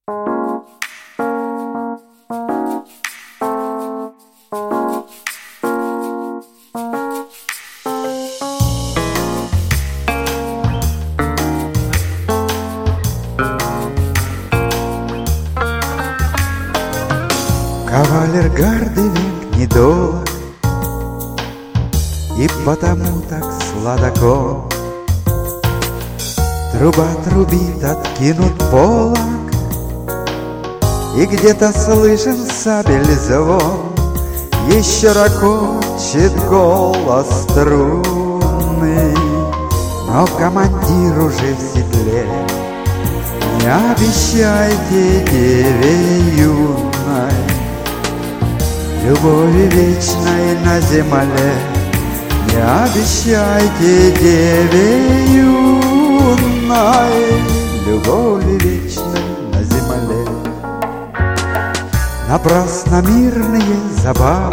Кавалергарды век недолг, и потому так сладоко. Труба трубит, откинут полог, и где-то слышен сабель звон. Еще ракочет голос струнный, но командир уже в седле. Не обещайте деве юной любови вечной на земле. Не обещайте деве юной любови вечной на земле. Напрасно мирные забавы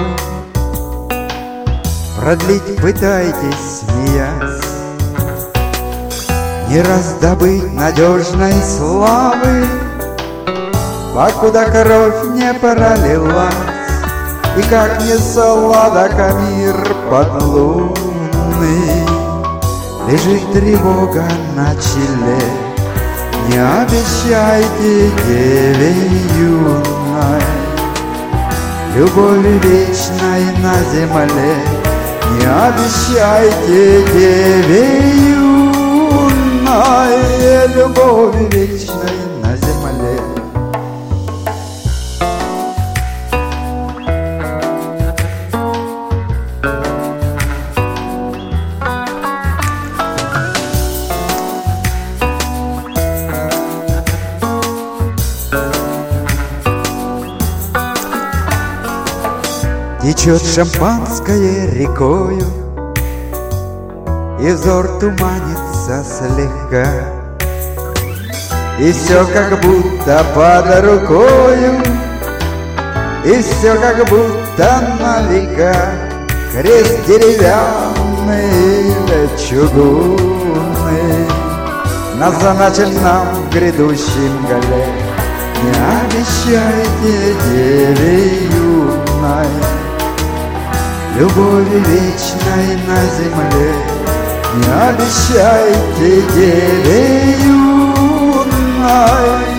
продлить пытайтесь, смеясь. Не раздобыть надежной славы, покуда кровь не пролилась. И как не сладок мир подлунный, лежит тревога на челе. Не обещайте деве юной любови вечной на земле. Не обещайте деве юной любови вечной на земле. Течет шампанское рекою, и взор туманится слегка, и все как будто под рукою, и все как будто на века. Крест деревянный или чугунный назначен нам в грядущем голе. Не обещайте деве юной любови вечной на земле. Не обещайте деве юной